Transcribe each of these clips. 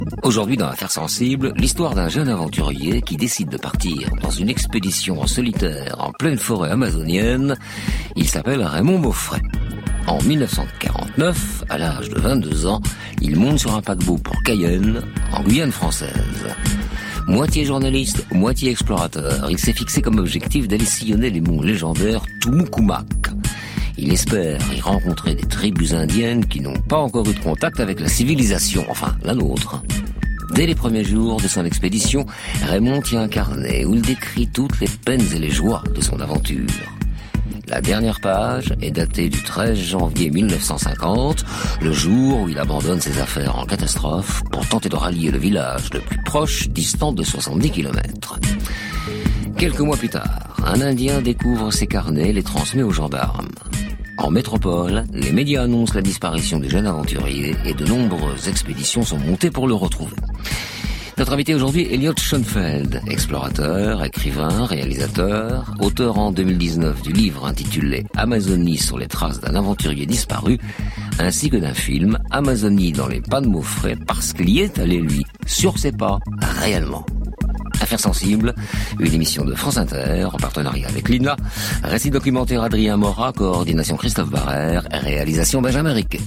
Aujourd'hui, dans Affaires sensibles, l'histoire d'un jeune aventurier qui décide de partir dans une expédition en solitaire en pleine forêt amazonienne. Il s'appelle Raymond Mauffret. En 1949, à l'âge de 22 ans, il monte sur un paquebot pour Cayenne, en Guyane française. Moitié journaliste, moitié explorateur, il s'est fixé comme objectif d'aller sillonner les monts légendaires Tumucumac. Il espère y rencontrer des tribus indiennes qui n'ont pas encore eu de contact avec la civilisation, enfin la nôtre. Dès les premiers jours de son expédition, Raymond tient un carnet où il décrit toutes les peines et les joies de son aventure. La dernière page est datée du 13 janvier 1950, le jour où il abandonne ses affaires en catastrophe pour tenter de rallier le village le plus proche, distant de 70 km. Quelques mois plus tard, un Indien découvre ces carnets et les transmet aux gendarmes. En métropole, les médias annoncent la disparition du jeune aventurier et de nombreuses expéditions sont montées pour le retrouver. Notre invité aujourd'hui est Elliot Schoenfeld, explorateur, écrivain, réalisateur, auteur en 2019 du livre intitulé « Amazonie sur les traces d'un aventurier disparu », ainsi que d'un film « Amazonie dans les pas de Mauffret » parce qu'il y est allé, lui, sur ses pas, réellement. Affaires sensibles, une émission de France Inter, en partenariat avec l'INA, récit documentaire Adrien Morat, coordination Christophe Barrère, réalisation Benjamin Riquet.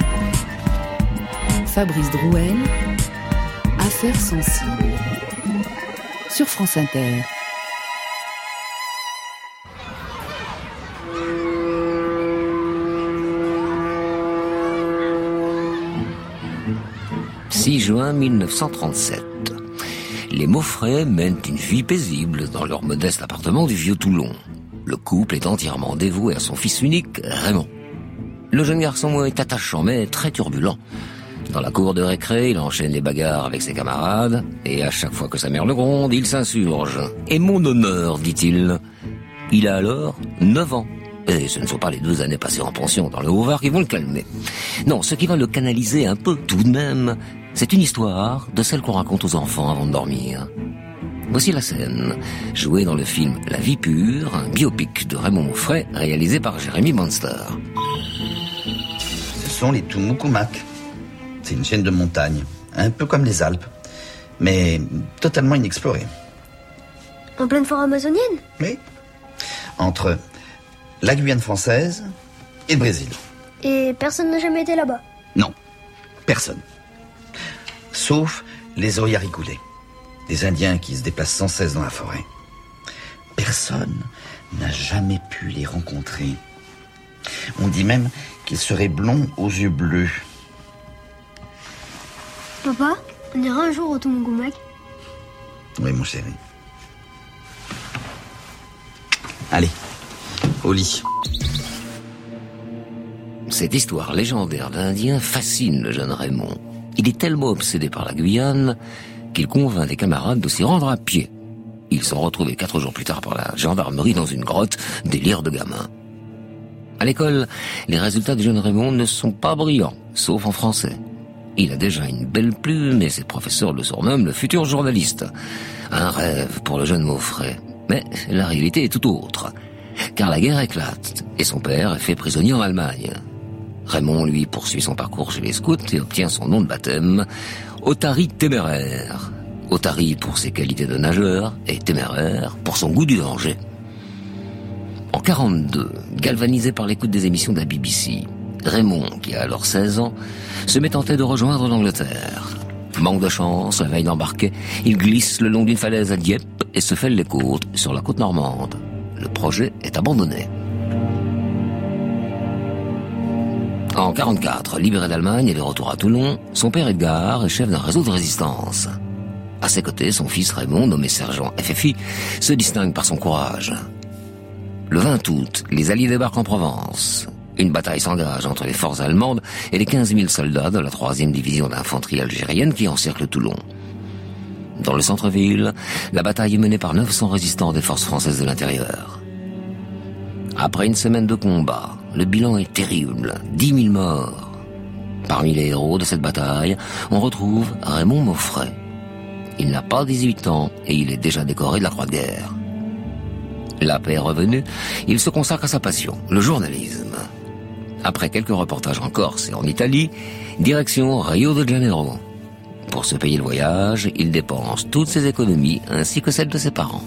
Fabrice Drouel, Affaires sensibles, sur France Inter. « 6 juin 1937. Les Mauffret mènent une vie paisible dans leur modeste appartement du Vieux-Toulon. Le couple est entièrement dévoué à son fils unique, Raymond. Le jeune garçon est attachant mais très turbulent. Dans la cour de récré, il enchaîne les bagarres avec ses camarades, et à chaque fois que sa mère le gronde, il s'insurge. « Et mon honneur », dit-il. Il a alors 9 ans. Et ce ne sont pas les 2 années passées en pension dans le Haut-Var qui vont le calmer. Non, ce qui va le canaliser un peu tout de même, c'est une histoire de celle qu'on raconte aux enfants avant de dormir. Voici la scène, jouée dans le film La vie pure, un biopic de Raymond Mauffret, réalisé par Jérémy Monster. Ce sont les Tumucumac. C'est une chaîne de montagnes, un peu comme les Alpes, mais totalement inexplorée. En pleine forêt amazonienne ? Oui. Entre la Guyane française et le Brésil. Et personne n'a jamais été là-bas ? Non, personne. Sauf les Oyaricoulés, des Indiens qui se déplacent sans cesse dans la forêt. Personne n'a jamais pu les rencontrer. On dit même qu'ils seraient blonds aux yeux bleus. Papa, on ira un jour au Tumucumac ? Oui, mon chéri. Allez, au lit. Cette histoire légendaire d'Indien fascine le jeune Raymond. Il est tellement obsédé par la Guyane qu'il convainc des camarades de s'y rendre à pied. Ils sont retrouvés 4 jours plus tard par la gendarmerie dans une grotte, délire de gamin. À l'école, les résultats du jeune Raymond ne sont pas brillants, sauf en français. Il a déjà une belle plume et ses professeurs le surnomment le futur journaliste. Un rêve pour le jeune Mauffret. Mais la réalité est tout autre. Car la guerre éclate et son père est fait prisonnier en Allemagne. Raymond, lui, poursuit son parcours chez les scouts et obtient son nom de baptême, Ottari téméraire. Ottari pour ses qualités de nageur et téméraire pour son goût du danger. En 1942, galvanisé par l'écoute des émissions de la BBC, Raymond, qui a alors 16 ans, se met en tête de rejoindre l'Angleterre. Manque de chance, la veille d'embarquer, il glisse le long d'une falaise à Dieppe et se fêle les côtes sur la côte normande. Le projet est abandonné. En 1944, libéré d'Allemagne et de retour à Toulon, son père Edgar est chef d'un réseau de résistance. À ses côtés, son fils Raymond, nommé sergent FFI, se distingue par son courage. Le 20 août, les Alliés débarquent en Provence. Une bataille s'engage entre les forces allemandes et les 15 000 soldats de la 3e division d'infanterie algérienne qui encercle Toulon. Dans le centre-ville, la bataille est menée par 900 résistants des forces françaises de l'intérieur. Après une semaine de combat, le bilan est terrible, 10 000 morts. Parmi les héros de cette bataille, on retrouve Raymond Mauffret. Il n'a pas 18 ans et il est déjà décoré de la Croix de guerre. La paix est revenue, il se consacre à sa passion, le journalisme. Après quelques reportages en Corse et en Italie, direction Rio de Janeiro. Pour se payer le voyage, il dépense toutes ses économies ainsi que celles de ses parents.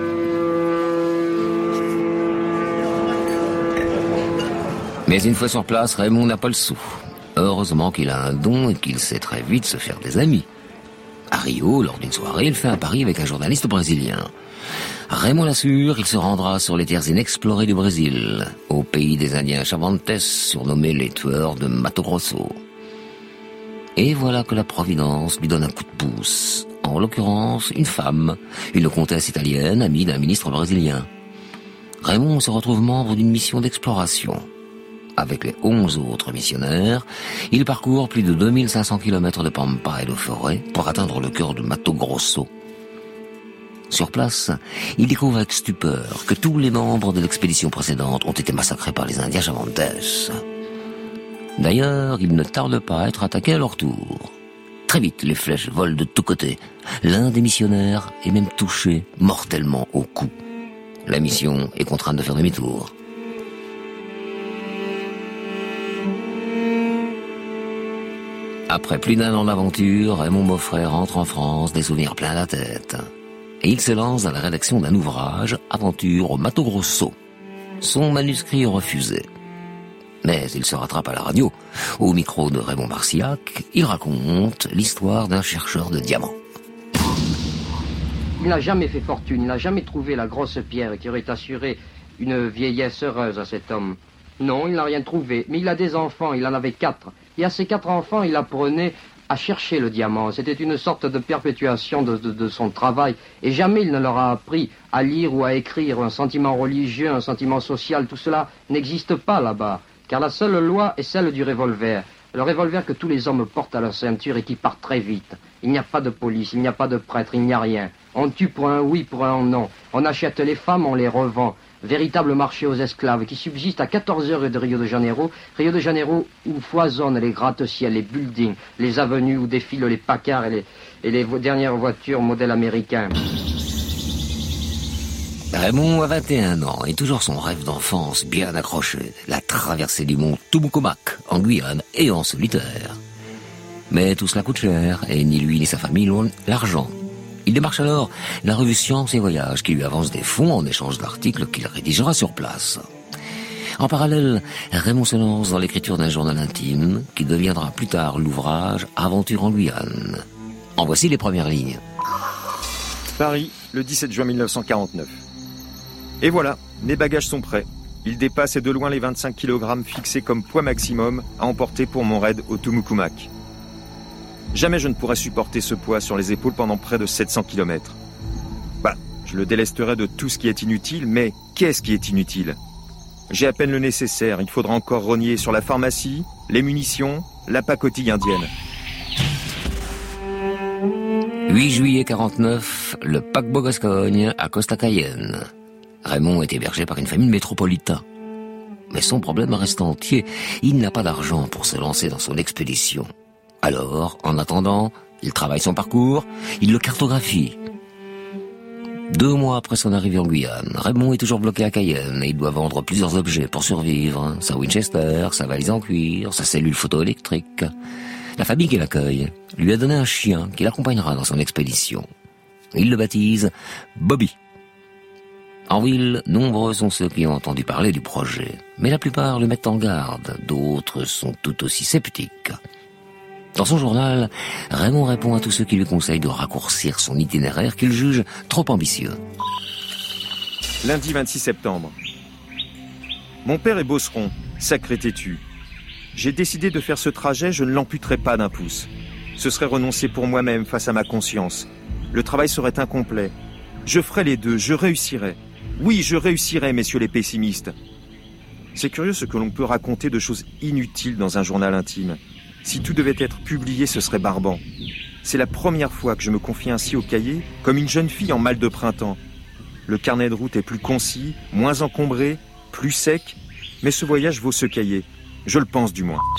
Mais une fois sur place, Raymond n'a pas le sou. Heureusement qu'il a un don et qu'il sait très vite se faire des amis. À Rio, lors d'une soirée, il fait un pari avec un journaliste brésilien. Raymond l'assure, il se rendra sur les terres inexplorées du Brésil, au pays des Indiens Chavantes, surnommés les tueurs de Mato Grosso. Et voilà que la Providence lui donne un coup de pouce. En l'occurrence, une femme, une comtesse italienne, amie d'un ministre brésilien. Raymond se retrouve membre d'une mission d'exploration. Avec les 11 autres missionnaires, il parcourt plus de 2500 km de pampa et de forêt pour atteindre le cœur de Mato Grosso. Sur place, il découvre avec stupeur que tous les membres de l'expédition précédente ont été massacrés par les Indiens Chavantes. D'ailleurs, ils ne tardent pas à être attaqués à leur tour. Très vite, les flèches volent de tous côtés. L'un des missionnaires est même touché mortellement au cou. La mission est contrainte de faire demi-tour. Après plus d'1 an d'aventure, Raymond Moffret rentre en France, des souvenirs plein la tête. Et il se lance dans la rédaction d'un ouvrage, Aventure au Mato Grosso. Son manuscrit est refusé. Mais il se rattrape à la radio. Au micro de Raymond Marcillac, il raconte l'histoire d'un chercheur de diamants. Il n'a jamais fait fortune, il n'a jamais trouvé la grosse pierre qui aurait assuré une vieillesse heureuse à cet homme. Non, il n'a rien trouvé, mais il a des enfants, il en avait 4. Et à ces 4 enfants, il apprenait à chercher le diamant. C'était une sorte de perpétuation de son travail. Et jamais il ne leur a appris à lire ou à écrire. Un sentiment religieux, un sentiment social, tout cela n'existe pas là-bas. Car la seule loi est celle du revolver. Le revolver que tous les hommes portent à leur ceinture et qui part très vite. Il n'y a pas de police, il n'y a pas de prêtre, il n'y a rien. On tue pour un oui, pour un non. On achète les femmes, on les revend. Véritable marché aux esclaves qui subsiste à 14 heures de Rio de Janeiro. Rio de Janeiro où foisonnent les gratte-ciels, les buildings, les avenues où défilent les Packard et les dernières voitures modèle américain. Raymond a 21 ans et toujours son rêve d'enfance bien accroché. La traversée du mont Tumucumac, en Guyane et en solitaire. Mais tout cela coûte cher et ni lui ni sa famille n'ont l'argent. Il démarche alors la revue Science et Voyage qui lui avance des fonds en échange d'articles qu'il rédigera sur place. En parallèle, Raymond se lance dans l'écriture d'un journal intime qui deviendra plus tard l'ouvrage Aventure en Guyane. En voici les premières lignes. Paris, le 17 juin 1949. Et voilà, mes bagages sont prêts. Ils dépassent de loin les 25 kg fixés comme poids maximum à emporter pour mon raid au Tumucumac. Jamais je ne pourrais supporter ce poids sur les épaules pendant près de 700 km. Je le délesterai de tout ce qui est inutile, mais qu'est-ce qui est inutile ? J'ai à peine le nécessaire, il faudra encore rogner sur la pharmacie, les munitions, la pacotille indienne. 8 juillet 49, le paquebot Gascogne à Costa Cayenne. Raymond est hébergé par une famille de métropolitains. Mais son problème reste entier, il n'a pas d'argent pour se lancer dans son expédition. Alors, en attendant, il travaille son parcours, il le cartographie. 2 mois après son arrivée en Guyane, Raymond est toujours bloqué à Cayenne et il doit vendre plusieurs objets pour survivre. Sa Winchester, sa valise en cuir, sa cellule photoélectrique. La famille qui l'accueille lui a donné un chien qui l'accompagnera dans son expédition. Il le baptise Bobby. En ville, nombreux sont ceux qui ont entendu parler du projet, mais la plupart le mettent en garde, d'autres sont tout aussi sceptiques. Dans son journal, Raymond répond à tous ceux qui lui conseillent de raccourcir son itinéraire qu'il juge trop ambitieux. Lundi 26 septembre. Mon père est bosseron, sacré têtu. J'ai décidé de faire ce trajet, je ne l'amputerai pas d'un pouce. Ce serait renoncer pour moi-même face à ma conscience. Le travail serait incomplet. Je ferai les deux, je réussirai. Oui, je réussirai, messieurs les pessimistes. C'est curieux ce que l'on peut raconter de choses inutiles dans un journal intime. Si tout devait être publié, ce serait barbant. C'est la première fois que je me confie ainsi au cahier, comme une jeune fille en mal de printemps. Le carnet de route est plus concis, moins encombré, plus sec, mais ce voyage vaut ce cahier. Je le pense du moins.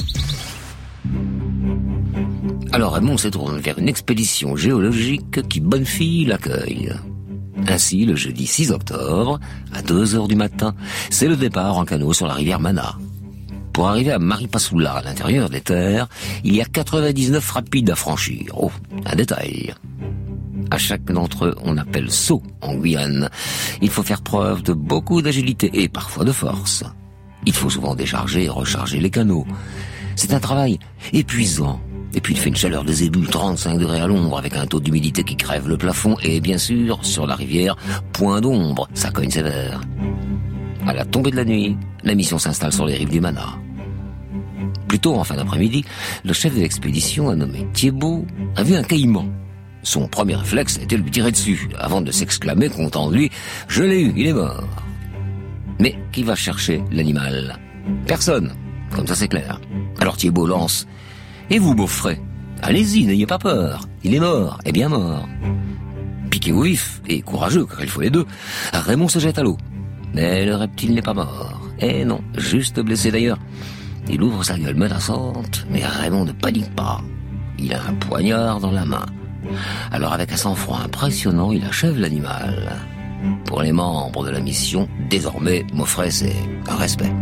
Alors Raymond se tourne vers une expédition géologique qui, bonne fille, l'accueille. Ainsi, le jeudi 6 octobre, à 2h du matin, c'est le départ en canot sur la rivière Mana. Pour arriver à Maripasoula, à l'intérieur des terres, il y a 99 rapides à franchir. Oh, un détail. À chaque d'entre eux, on appelle saut en Guyane. Il faut faire preuve de beaucoup d'agilité et parfois de force. Il faut souvent décharger et recharger les canaux. C'est un travail épuisant. Et puis il fait une chaleur de zébul, 35 degrés à l'ombre, avec un taux d'humidité qui crève le plafond. Et bien sûr, sur la rivière, point d'ombre, ça cogne sévère. À la tombée de la nuit, la mission s'installe sur les rives du Mana. Plus tôt, en fin d'après-midi, le chef de l'expédition, un nommé Thiébaut, a vu un caïman. Son premier réflexe a été de lui tirer dessus, avant de s'exclamer, content de lui, « Je l'ai eu, il est mort !» Mais qui va chercher l'animal? Personne. Comme ça, c'est clair. Alors Thiébaut lance, « Et vous, Beaufray? Allez-y, n'ayez pas peur. Il est mort, et bien mort. » Piqué au vif, et courageux, car il faut les deux, Raymond se jette à l'eau. Mais le reptile n'est pas mort. Eh non, juste blessé d'ailleurs. Il ouvre sa gueule menaçante, mais Raymond ne panique pas. Il a un poignard dans la main. Alors avec un sang-froid impressionnant, il achève l'animal. Pour les membres de la mission, désormais, Beaufray, c'est un respect.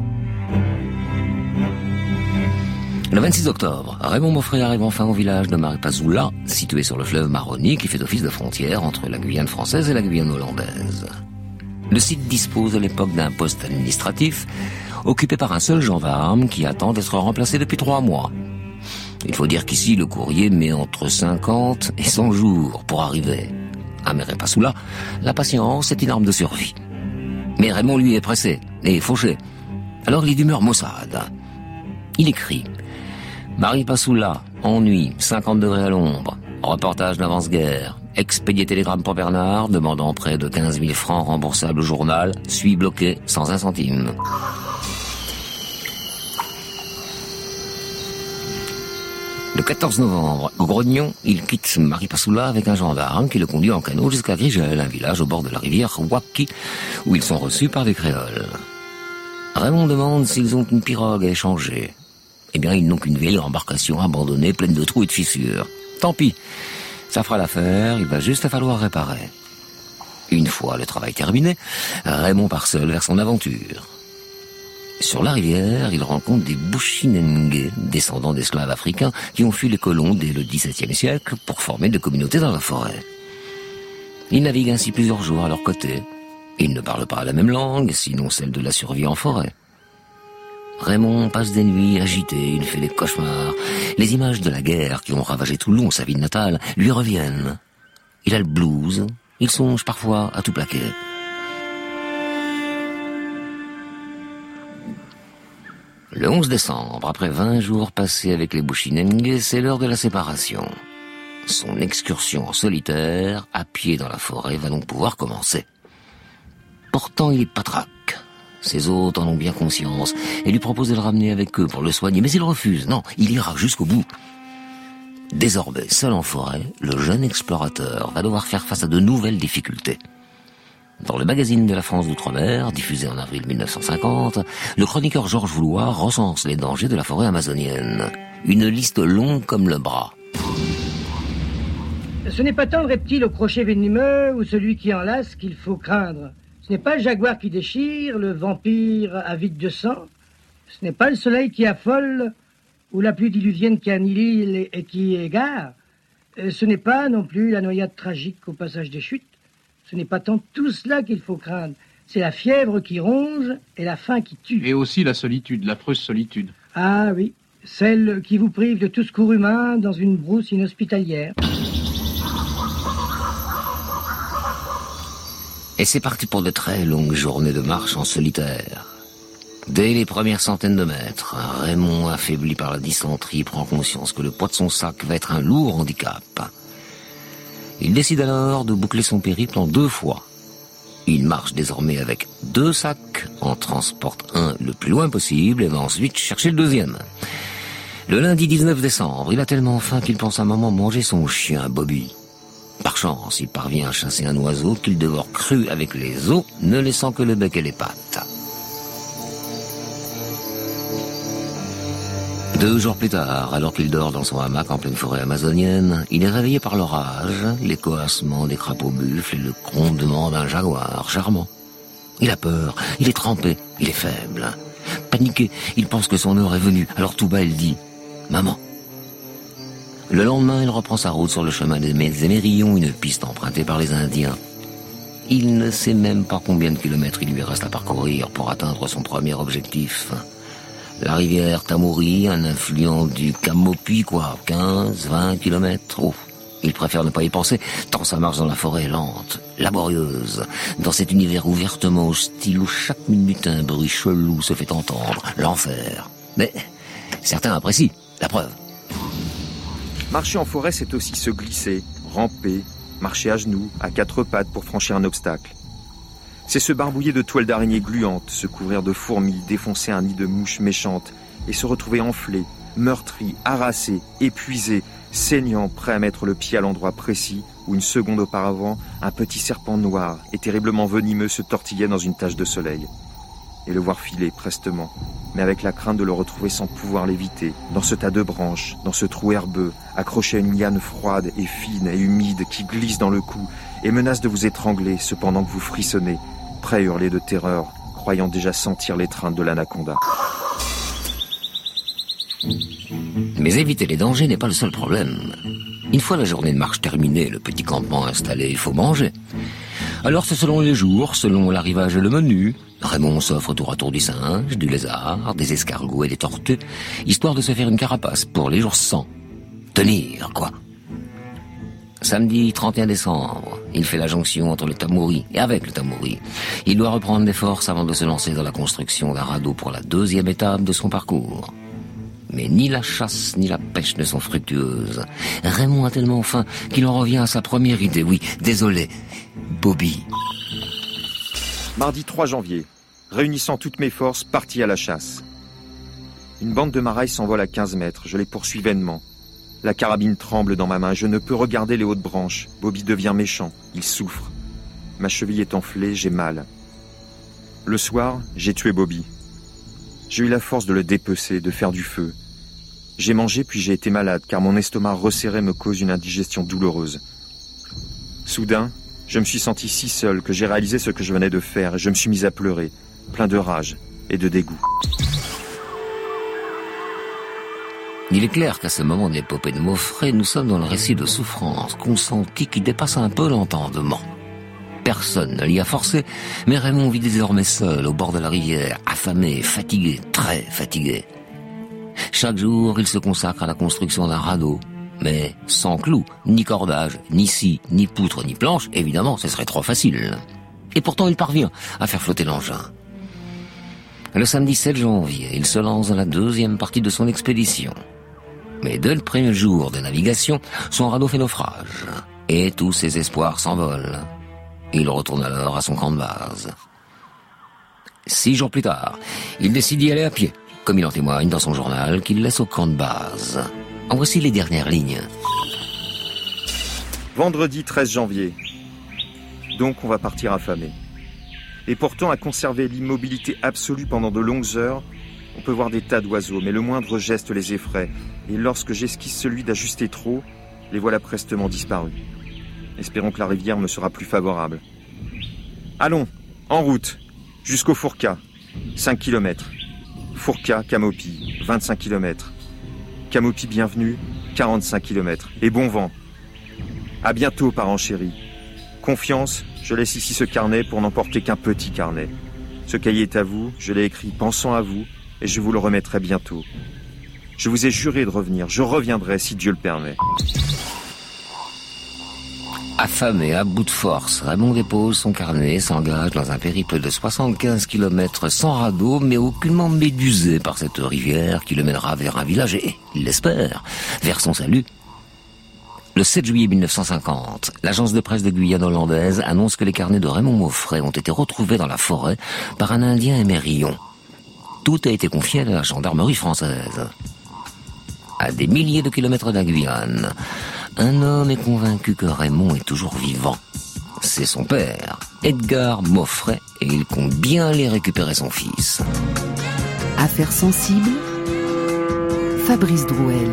Le 26 octobre, Raymond Beaufray arrive enfin au village de Maripasoula, situé sur le fleuve Maroni, qui fait office de frontière entre la Guyane française et la Guyane hollandaise. Le site dispose à l'époque d'un poste administratif occupé par un seul gendarme qui attend d'être remplacé depuis 3 mois. Il faut dire qu'ici, le courrier met entre 50 et 100 jours pour arriver. À Maripasoula, la patience est une arme de survie. Mais Raymond, lui, est pressé et fauché. Alors il est d'humeur maussade. Il écrit « Maripasoula, ennui, 50 degrés à l'ombre, reportage d'avance-guerre. Expédié télégramme pour Bernard, demandant près de 15 000 francs remboursables au journal, suis bloqué sans un centime. » Le 14 novembre, au Grognon, il quitte Maripasoula avec un gendarme qui le conduit en canot jusqu'à Grigel, un village au bord de la rivière Wapki, où ils sont reçus par des créoles. Raymond demande s'ils ont une pirogue à échanger. Eh bien, ils n'ont qu'une vieille embarcation abandonnée, pleine de trous et de fissures. Tant pis. Ça fera l'affaire, il va juste falloir réparer. Une fois le travail terminé, Raymond part seul vers son aventure. Sur la rivière, il rencontre des Bushinengue, descendants d'esclaves africains qui ont fui les colons dès le XVIIe siècle pour former des communautés dans la forêt. Ils naviguent ainsi plusieurs jours à leur côté. Ils ne parlent pas la même langue, sinon celle de la survie en forêt. Raymond passe des nuits agitées, il fait des cauchemars. Les images de la guerre qui ont ravagé Toulon, sa ville natale, lui reviennent. Il a le blues, il songe parfois à tout plaquer. Le 11 décembre, après 20 jours passés avec les Bushinengue, c'est l'heure de la séparation. Son excursion en solitaire, à pied dans la forêt, va donc pouvoir commencer. Pourtant, il est patraque. Ses hôtes en ont bien conscience et lui proposent de le ramener avec eux pour le soigner, mais il refuse. Non, il ira jusqu'au bout. Désormais, seul en forêt, le jeune explorateur va devoir faire face à de nouvelles difficultés. Dans le magazine de la France d'Outre-mer, diffusé en avril 1950, le chroniqueur Georges Voulois recense les dangers de la forêt amazonienne. Une liste longue comme le bras. Ce n'est pas tant le reptile au crochet venimeux ou celui qui enlace qu'il faut craindre. Ce n'est pas le jaguar qui déchire, le vampire avide de sang. Ce n'est pas le soleil qui affole ou la pluie diluvienne qui annihile et qui égare. Ce n'est pas non plus la noyade tragique au passage des chutes. Ce n'est pas tant tout cela qu'il faut craindre. C'est la fièvre qui ronge et la faim qui tue. Et aussi la solitude, l'affreuse solitude. Ah oui, celle qui vous prive de tout secours humain dans une brousse inhospitalière. Et c'est parti pour de très longues journées de marche en solitaire. Dès les premières centaines de mètres, Raymond, affaibli par la dysenterie, prend conscience que le poids de son sac va être un lourd handicap. Il décide alors de boucler son périple en 2 fois. Il marche désormais avec 2 sacs, en transporte un le plus loin possible et va ensuite chercher le deuxième. Le lundi 19 décembre, il a tellement faim qu'il pense à un moment manger son chien, Bobby. Par chance, il parvient à chasser un oiseau qu'il dévore cru avec les os, ne laissant que le bec et les pattes. 2 jours plus tard, alors qu'il dort dans son hamac en pleine forêt amazonienne, il est réveillé par l'orage, les coassements des crapauds buffles et le grondement d'un jaguar charmant. Il a peur, il est trempé, il est faible. Paniqué, il pense que son heure est venue. Alors tout bas, il dit « Maman ». Le lendemain, il reprend sa route sur le chemin des Émerillons, une piste empruntée par les Indiens. Il ne sait même pas combien de kilomètres il lui reste à parcourir pour atteindre son premier objectif. La rivière Tamouri, un affluent du Camopi, 15, 20 kilomètres. Oh, il préfère ne pas y penser, tant sa marche dans la forêt est lente, laborieuse, dans cet univers ouvertement hostile où chaque minute un bruit chelou se fait entendre, l'enfer. Mais certains apprécient, la preuve. Marcher en forêt, c'est aussi se glisser, ramper, marcher à genoux, à quatre pattes pour franchir un obstacle. C'est se barbouiller de toiles d'araignée gluantes, se couvrir de fourmis, défoncer un nid de mouches méchantes et se retrouver enflé, meurtri, harassé, épuisé, saignant, prêt à mettre le pied à l'endroit précis où une seconde auparavant, un petit serpent noir et terriblement venimeux se tortillait dans une tache de soleil. Et le voir filer prestement, mais avec la crainte de le retrouver sans pouvoir l'éviter, dans ce tas de branches, dans ce trou herbeux, accroché à une liane froide et fine et humide qui glisse dans le cou et menace de vous étrangler cependant que vous frissonnez, prêt à hurler de terreur, croyant déjà sentir l'étreinte de l'anaconda. Mais éviter les dangers n'est pas le seul problème. Une fois la journée de marche terminée, le petit campement installé, il faut manger. Alors c'est selon les jours, selon l'arrivage et le menu. Raymond s'offre tour à tour du singe, du lézard, des escargots et des tortues, histoire de se faire une carapace pour les jours sans. Tenir, quoi. Samedi 31 décembre, il fait la jonction entre le Tamouri et avec le Tamouri. Il doit reprendre des forces avant de se lancer dans la construction d'un radeau pour la deuxième étape de son parcours. Mais ni la chasse ni la pêche ne sont fructueuses. Raymond a tellement faim qu'il en revient à sa première idée. Oui, désolé, Bobby. Mardi 3 janvier, réunissant toutes mes forces, parti à la chasse. Une bande de marailles s'envole à 15 mètres, je les poursuis vainement. La carabine tremble dans ma main, je ne peux regarder les hautes branches. Bobby devient méchant, il souffre. Ma cheville est enflée, j'ai mal. Le soir, j'ai tué Bobby. J'ai eu la force de le dépecer, de faire du feu. J'ai mangé puis j'ai été malade, car mon estomac resserré me cause une indigestion douloureuse. Soudain, je me suis senti si seul que j'ai réalisé ce que je venais de faire et je me suis mis à pleurer, plein de rage et de dégoût. Il est clair qu'à ce moment de l'épopée de Maufrais, nous sommes dans le récit de souffrance consentie qui dépasse un peu l'entendement. Personne ne l'y a forcé, mais Raymond vit désormais seul au bord de la rivière, affamé, fatigué, très fatigué. Chaque jour, il se consacre à la construction d'un radeau, mais sans clous, ni cordage, ni scie, ni poutre, ni planche, évidemment, ce serait trop facile. Et pourtant, il parvient à faire flotter l'engin. Le samedi 7 janvier, il se lance dans la deuxième partie de son expédition. Mais dès le premier jour de navigation, son radeau fait naufrage, et tous ses espoirs s'envolent. Il retourne alors à son camp de base. 6 jours plus tard, il décide d'y aller à pied, comme il en témoigne dans son journal qu'il laisse au camp de base. En voici les dernières lignes. Vendredi 13 janvier. Donc on va partir affamé. Et pourtant, à conserver l'immobilité absolue pendant de longues heures, on peut voir des tas d'oiseaux, mais le moindre geste les effraie. Et lorsque j'esquisse celui d'ajuster trop, les voilà prestement disparus. Espérons que la rivière me sera plus favorable. Allons, en route, jusqu'au Fourca, 5 km. Fourca, Camopi, 25 km. Camopi, bienvenue, 45 km. Et bon vent. À bientôt, parents chéris. Confiance, je laisse ici ce carnet pour n'emporter qu'un petit carnet. Ce cahier est à vous, je l'ai écrit pensant à vous, et je vous le remettrai bientôt. Je vous ai juré de revenir, je reviendrai si Dieu le permet. Affamé, à bout de force, Raymond dépose son carnet et s'engage dans un périple de 75 km sans radeau, mais aucunement médusé par cette rivière qui le mènera vers un village et, il l'espère, vers son salut. Le 7 juillet 1950, l'agence de presse de Guyane hollandaise annonce que les carnets de Raymond Maufrais ont été retrouvés dans la forêt par un Indien émerillon. Tout a été confié à la gendarmerie française. À des milliers de kilomètres de la Guyane, un homme est convaincu que Raymond est toujours vivant. C'est son père, Edgar Maufrais, et il compte bien aller récupérer son fils. Affaires sensibles, Fabrice Drouel.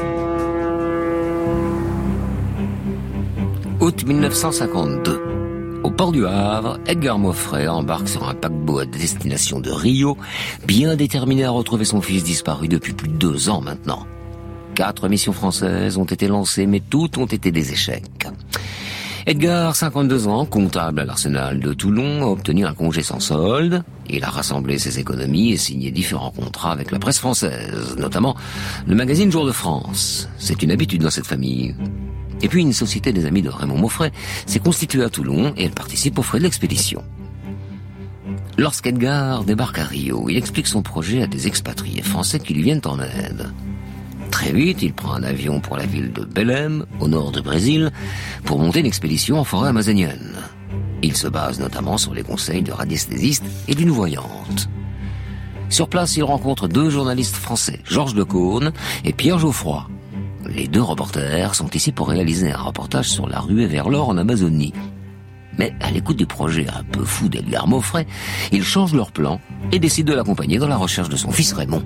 Août 1952. Au port du Havre, Edgar Moffret embarque sur un paquebot à destination de Rio, bien déterminé à retrouver son fils disparu depuis plus de 2 ans maintenant. 4 missions françaises ont été lancées, mais toutes ont été des échecs. Edgar, 52 ans, comptable à l'Arsenal de Toulon, a obtenu un congé sans solde. Il a rassemblé ses économies et signé différents contrats avec la presse française, notamment le magazine Jour de France. C'est une habitude dans cette famille. Et puis une société des amis de Raymond Moffret s'est constituée à Toulon et elle participe aux frais de l'expédition. Lorsqu'Edgar débarque à Rio, il explique son projet à des expatriés français qui lui viennent en aide. Très vite, il prend un avion pour la ville de Belém, au nord du Brésil, pour monter une expédition en forêt amazonienne. Il se base notamment sur les conseils de radiesthésistes et d'une voyante. Sur place, il rencontre 2 journalistes français, Georges Decaune et Pierre Geoffroy. Les 2 reporters sont ici pour réaliser un reportage sur la ruée vers l'or en Amazonie. Mais à l'écoute du projet un peu fou d'Edgar Moffret, ils changent leur plan et décident de l'accompagner dans la recherche de son fils Raymond.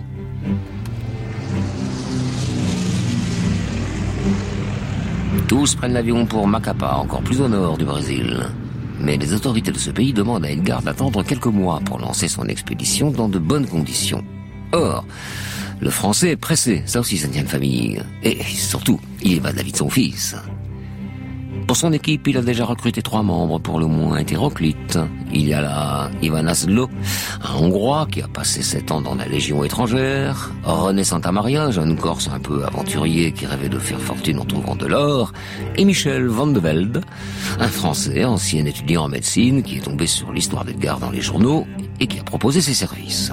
Tous prennent l'avion pour Macapá, encore plus au nord du Brésil. Mais les autorités de ce pays demandent à Edgar d'attendre quelques mois pour lancer son expédition dans de bonnes conditions. Or, le Français est pressé, ça aussi ça tient de famille. Et surtout, il y va de la vie de son fils. Pour son équipe, il a déjà recruté 3 membres pour le moins hétéroclites. Il y a là Ivan Aslo, un Hongrois qui a passé 7 ans dans la Légion étrangère, René Santamaria, jeune Corse un peu aventurier qui rêvait de faire fortune en trouvant de l'or, et Michel Van de Velde, un Français, ancien étudiant en médecine, qui est tombé sur l'histoire d'Edgar dans les journaux et qui a proposé ses services.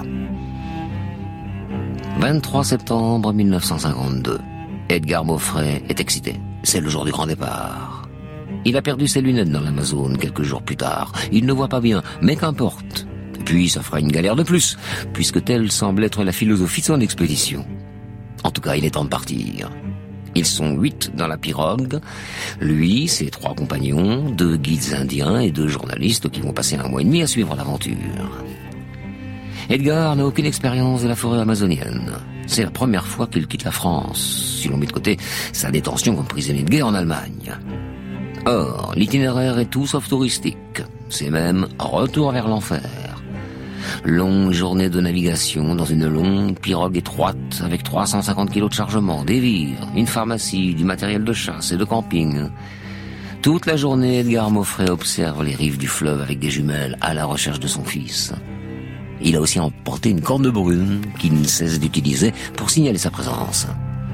23 septembre 1952. Edgar Moffret est excité. C'est le jour du grand départ. Il a perdu ses lunettes dans l'Amazone quelques jours plus tard. Il ne voit pas bien, mais qu'importe. Puis ça fera une galère de plus, puisque telle semble être la philosophie de son expédition. En tout cas, il est temps de partir. Ils sont 8 dans la pirogue. Lui, ses 3 compagnons, 2 guides indiens et 2 journalistes qui vont passer 1 mois et demi à suivre l'aventure. Edgar n'a aucune expérience de la forêt amazonienne. C'est la première fois qu'il quitte la France, si l'on met de côté sa détention comme prisonnier de guerre en Allemagne. Or, l'itinéraire est tout sauf touristique. C'est même retour vers l'enfer. Longue journée de navigation dans une longue pirogue étroite avec 350 kilos de chargement, des vivres, une pharmacie, du matériel de chasse et de camping. Toute la journée, Edgar Moffret observe les rives du fleuve avec des jumelles à la recherche de son fils. Il a aussi emporté une corne brune qu'il ne cesse d'utiliser pour signaler sa présence.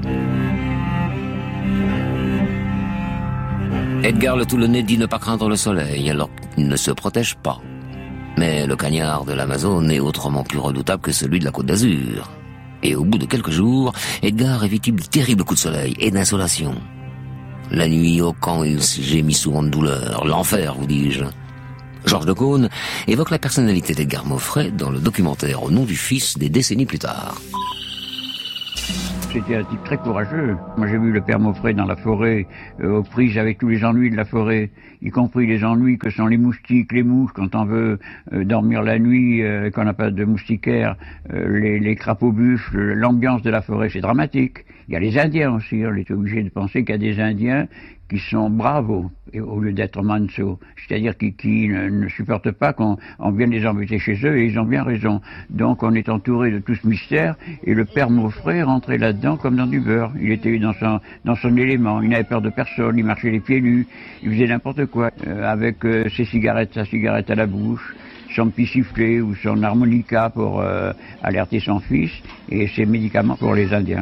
Edgar le Toulonnais dit ne pas craindre le soleil alors qu'il ne se protège pas. Mais le cagnard de l'Amazone est autrement plus redoutable que celui de la Côte d'Azur. Et au bout de quelques jours, Edgar est victime de terribles coups de soleil et d'insolation. La nuit, au camp, il gémit souvent de douleur. L'enfer, vous dis-je. Georges Decaune évoque la personnalité d'Edgar Moffret dans le documentaire Au nom du fils des décennies plus tard. C'était un type très courageux. Moi j'ai vu le père Moffret dans la forêt, aux prises avec tous les ennuis de la forêt, y compris les ennuis que sont les moustiques, les mouches, quand on veut dormir la nuit, qu'on n'a pas de moustiquaire, les crapauds buffles, l'ambiance de la forêt, c'est dramatique. Il y a les Indiens aussi, on est obligé de penser qu'il y a des Indiens qui sont bravos, au lieu d'être manso, c'est-à-dire qui ne supportent pas qu'on vienne les embêter chez eux, et ils ont bien raison. Donc on est entouré de tout ce mystère, et le père Moffret rentrait là-dedans comme dans du beurre. Il était dans son élément, il n'avait peur de personne, il marchait les pieds nus, il faisait n'importe quoi, avec sa cigarette à la bouche, son petit sifflet ou son harmonica pour alerter son fils, et ses médicaments pour les Indiens.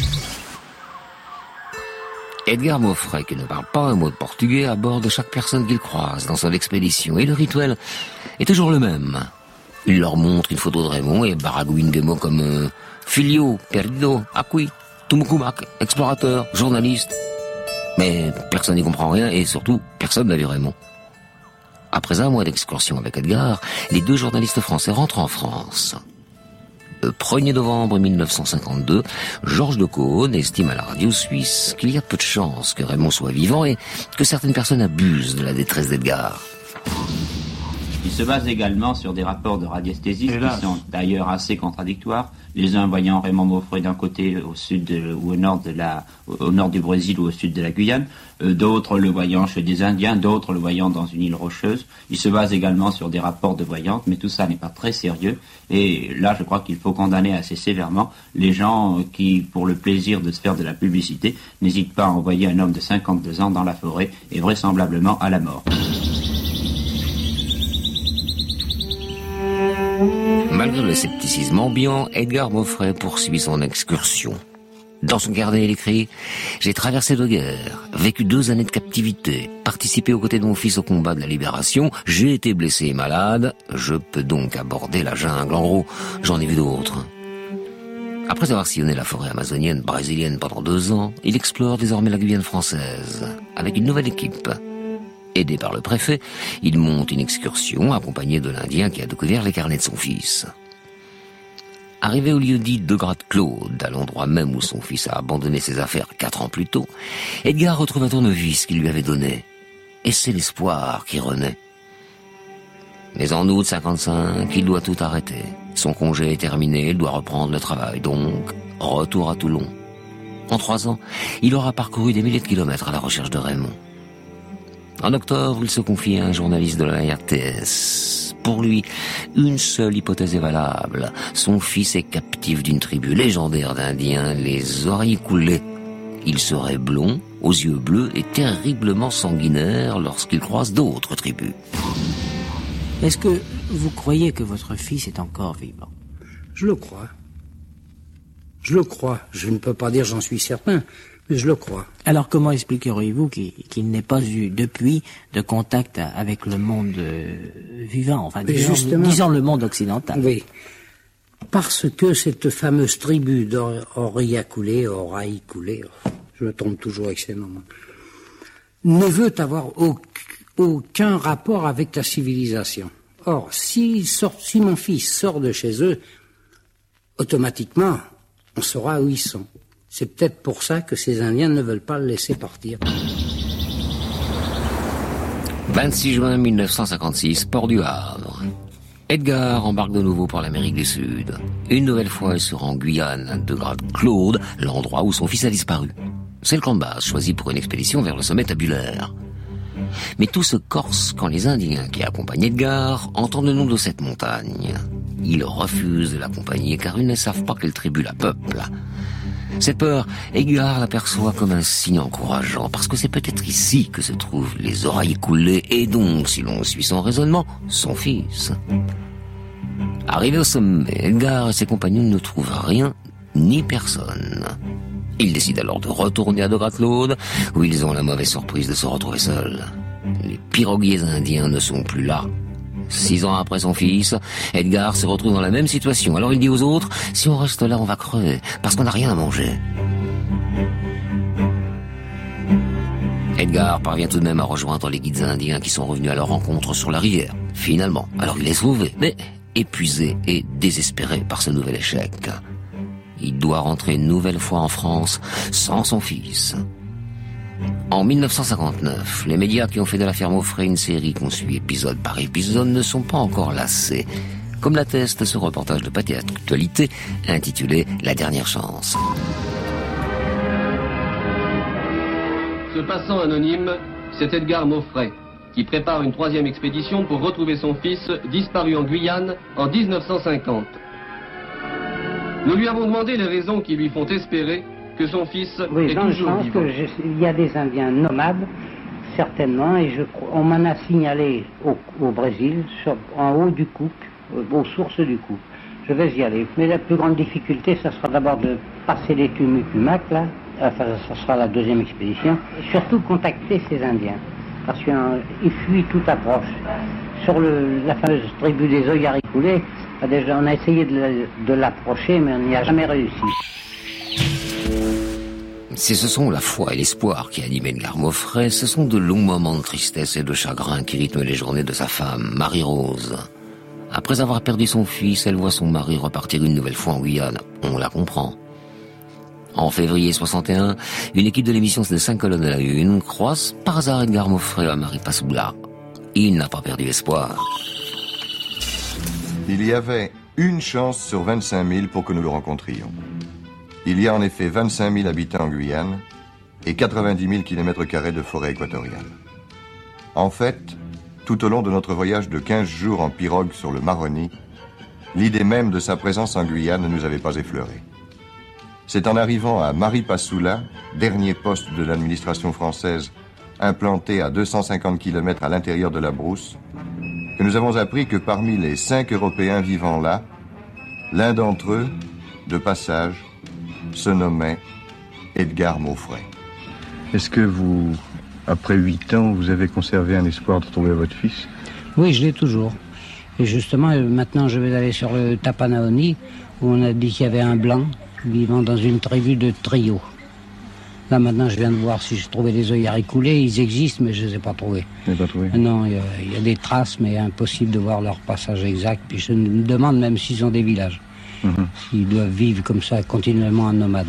Edgar Moffret, qui ne parle pas un mot de portugais, aborde chaque personne qu'il croise dans son expédition. Et le rituel est toujours le même. Il leur montre une photo de Raymond et baragouine des mots comme filio, perdido, aqui, tumucumac, explorateur, journaliste. Mais personne n'y comprend rien et surtout, personne n'a vu Raymond. Après 1 mois d'excursion avec Edgar, les 2 journalistes français rentrent en France. Le 1er novembre 1952, Georges Decaune estime à la radio suisse qu'il y a peu de chances que Raymond soit vivant et que certaines personnes abusent de la détresse d'Edgar. Il se base également sur des rapports de radiesthésistes qui sont d'ailleurs assez contradictoires. Les uns voyant Raymond Mauffret d'un côté au sud ou au nord du Brésil ou au sud de la Guyane, d'autres le voyant chez des Indiens, d'autres le voyant dans une île rocheuse. Il se base également sur des rapports de voyantes, mais tout ça n'est pas très sérieux. Et là, je crois qu'il faut condamner assez sévèrement les gens qui, pour le plaisir de se faire de la publicité, n'hésitent pas à envoyer un homme de 52 ans dans la forêt et vraisemblablement à la mort. Malgré le scepticisme ambiant, Edgar Mauffret poursuit son excursion. Dans son carnet, il écrit « J'ai traversé 2 guerres, vécu 2 années de captivité, participé aux côtés de mon fils au combat de la libération, j'ai été blessé et malade, je peux donc aborder la jungle. En gros, j'en ai vu d'autres. » Après avoir sillonné la forêt amazonienne brésilienne pendant 2 ans, il explore désormais la Guyane française, avec une nouvelle équipe. Aidé par le préfet, il monte une excursion accompagné de l'Indien qui a découvert les carnets de son fils. Arrivé au lieu dit de Gratte-Claude, à l'endroit même où son fils a abandonné ses affaires 4 ans plus tôt, Edgar retrouve un tournevis qu'il lui avait donné. Et c'est l'espoir qui renaît. Mais en août 55, il doit tout arrêter. Son congé est terminé, il doit reprendre le travail, donc retour à Toulon. En 3 ans, il aura parcouru des milliers de kilomètres à la recherche de Raymond. En octobre, il se confie à un journaliste de la RTS. Pour lui, une seule hypothèse est valable. Son fils est captif d'une tribu légendaire d'Indiens, les Oreilles-Coulées. Il serait blond, aux yeux bleus et terriblement sanguinaire lorsqu'il croise d'autres tribus. Est-ce que vous croyez que votre fils est encore vivant? Je le crois. Je le crois. Je ne peux pas dire j'en suis certain. Mais je le crois. Alors comment expliqueriez-vous qu'il n'ait pas eu depuis de contact avec le monde vivant, enfin disons le monde occidental? Oui, parce que cette fameuse tribu d'Oreilles-Coulées, je me trompe toujours avec ces noms, ne veut avoir aucun rapport avec la civilisation. Or, si mon fils sort de chez eux, automatiquement, on saura où ils sont. C'est peut-être pour ça que ces Indiens ne veulent pas le laisser partir. 26 juin 1956, port du Havre. Edgar embarque de nouveau pour l'Amérique du Sud. Une nouvelle fois, il se rend en Guyane, de Gratte-Claude, l'endroit où son fils a disparu. C'est le camp de base choisi pour une expédition vers le sommet tabulaire. Mais tout se corse quand les Indiens qui accompagnent Edgar entendent le nom de cette montagne. Ils refusent de l'accompagner car ils ne savent pas quelle tribu la peuple. Cette peur, Edgar l'aperçoit comme un signe encourageant, parce que c'est peut-être ici que se trouvent les Oreilles-Coulées, et donc, si l'on suit son raisonnement, son fils. Arrivé au sommet, Edgar et ses compagnons ne trouvent rien, ni personne. Ils décident alors de retourner à de Gratte-Claude, où ils ont la mauvaise surprise de se retrouver seuls. Les piroguiers indiens ne sont plus là. 6 ans après son fils, Edgar se retrouve dans la même situation. Alors il dit aux autres, si on reste là, on va crever, parce qu'on n'a rien à manger. Edgar parvient tout de même à rejoindre les guides indiens qui sont revenus à leur rencontre sur la rivière. Finalement, alors il est sauvé, mais épuisé et désespéré par ce nouvel échec. Il doit rentrer une nouvelle fois en France sans son fils. En 1959, les médias qui ont fait de l'affaire Mauffret une série qu'on suit épisode par épisode ne sont pas encore lassés, comme l'atteste ce reportage de Pathé Actualité intitulé « La dernière chance ». Ce passant anonyme, c'est Edgar Mauffret, qui prépare une 3e expédition pour retrouver son fils disparu en Guyane en 1950. Nous lui avons demandé les raisons qui lui font espérer que son fils est toujours vivant. Il y a des Indiens nomades, certainement, et on m'en a signalé au Brésil, en haut du Cook, aux sources du Cook. Je vais y aller. Mais la plus grande difficulté, ça sera d'abord de passer les Tumucumac, là, enfin, ça sera la 2e expédition, et surtout contacter ces Indiens, parce qu'ils fuient toute approche. Sur la fameuse tribu des Oreilles-Coulées, on a essayé de l'approcher, mais on n'y a jamais réussi. Si ce sont la foi et l'espoir qui animent Edgar Mauffret, ce sont de longs moments de tristesse et de chagrin qui rythment les journées de sa femme, Marie-Rose. Après avoir perdu son fils, elle voit son mari repartir une nouvelle fois en Guyane. On la comprend. En février 61, une équipe de l'émission de 5 colonnes à la une croise par hasard Edgar Mauffret à Maripasoula. Il n'a pas perdu espoir. Il y avait une chance sur 25 000 pour que nous le rencontrions. Il y a en effet 25 000 habitants en Guyane et 90 000 km² de forêt équatoriale. En fait, tout au long de notre voyage de 15 jours en pirogue sur le Maroni, l'idée même de sa présence en Guyane ne nous avait pas effleuré. C'est en arrivant à Maripasoula, dernier poste de l'administration française implanté à 250 km à l'intérieur de la brousse, que nous avons appris que parmi les 5 Européens vivant là, l'un d'entre eux, de passage, se nommait Edgar Mauffret. Est-ce que vous, après 8 ans, vous avez conservé un espoir de retrouver votre fils? Oui, je l'ai toujours. Et justement, maintenant, je vais aller sur le Tapanaoni, où on a dit qu'il y avait un blanc vivant dans une tribu de trio. Là, maintenant, je viens de voir si je trouvais les œillères écoulés. Ils existent, mais je ne les ai pas trouvés. Vous n'avez pas trouvé? Non, il y a des traces, mais impossible de voir leur passage exact. Puis je me demande même s'ils ont des villages. Ils doivent vivre comme ça, continuellement en nomade.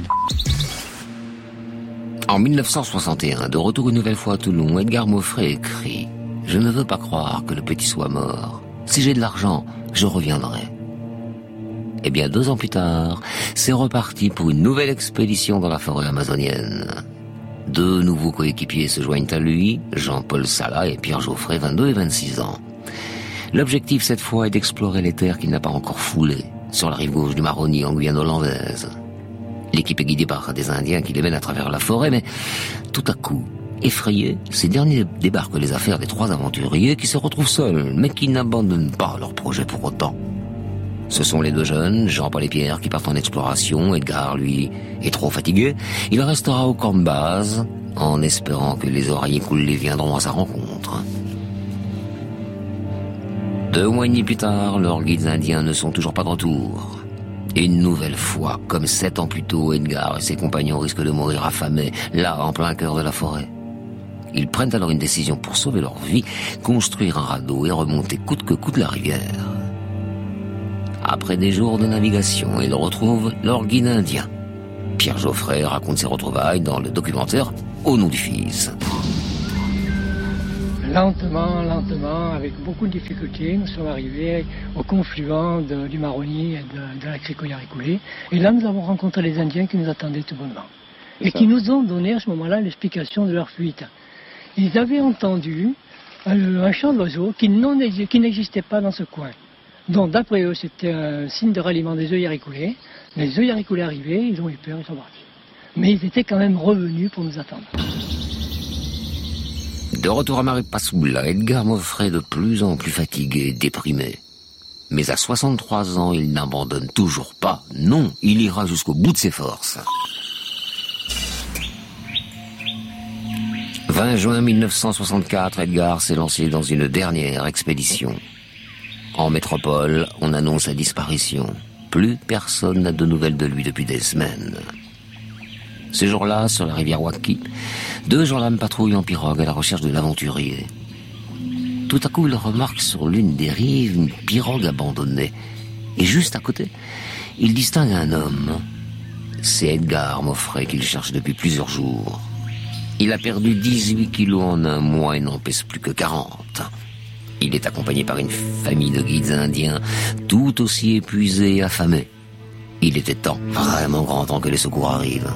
En 1961, de retour une nouvelle fois à Toulon, Edgar Mauffret écrit « Je ne veux pas croire que le petit soit mort. Si j'ai de l'argent, je reviendrai. » Eh bien, 2 ans plus tard, c'est reparti pour une nouvelle expédition dans la forêt amazonienne. 2 nouveaux coéquipiers se joignent à lui, Jean-Paul Sala et Pierre Geoffrey, 22 et 26 ans. L'objectif cette fois est d'explorer les terres qu'il n'a pas encore foulées, sur la rive gauche du Maroni en Guyane hollandaise. L'équipe est guidée par des Indiens qui les mènent à travers la forêt, mais tout à coup, effrayés, ces derniers débarquent les affaires des 3 aventuriers qui se retrouvent seuls, mais qui n'abandonnent pas leur projet pour autant. Ce sont les 2 jeunes, Jean-Paul et Pierre, qui partent en exploration. Edgar, lui, est trop fatigué. Il restera au camp de base, en espérant que les oreilles écoulées viendront à sa rencontre. 2 mois et demi plus tard, leurs guides indiens ne sont toujours pas de retour. Et une nouvelle fois, comme 7 ans plus tôt, Edgar et ses compagnons risquent de mourir affamés, là, en plein cœur de la forêt. Ils prennent alors une décision pour sauver leur vie, construire un radeau et remonter coûte que coûte la rivière. Après des jours de navigation, ils retrouvent leur guide indien. Pierre Geoffrey raconte ses retrouvailles dans le documentaire Au nom du fils. Lentement, avec beaucoup de difficultés, nous sommes arrivés au confluent du Maroni et de la crique Oyariculé. Et là, nous avons rencontré les Indiens qui nous attendaient tout bonnement. Et qui nous ont donné à ce moment-là l'explication de leur fuite. Ils avaient entendu un chant d'oiseaux qui n'existait pas dans ce coin. Donc d'après eux, c'était un signe de ralliement des œillères écoulées. Les œillères écoulées arrivaient, ils ont eu peur, ils sont partis. Mais ils étaient quand même revenus pour nous attendre. De retour à Maripasoula, Edgar Mauffret de plus en plus fatigué, déprimé. Mais à 63 ans, il n'abandonne toujours pas. Non, il ira jusqu'au bout de ses forces. 20 juin 1964, Edgar s'est lancé dans une dernière expédition. En métropole, on annonce sa disparition. Plus personne n'a de nouvelles de lui depuis des semaines. Ce jour-là, sur la rivière Waki, 2 gendarmes patrouillent en pirogue à la recherche de l'aventurier. Tout à coup, ils remarquent sur l'une des rives une pirogue abandonnée. Et juste à côté, ils distinguent un homme. C'est Edgar Mauffret qu'ils cherchent depuis plusieurs jours. Il a perdu 18 kilos en un mois et n'en pèse plus que 40. Il est accompagné par une famille de guides indiens, tout aussi épuisés et affamés. Il était temps, vraiment grand temps que les secours arrivent.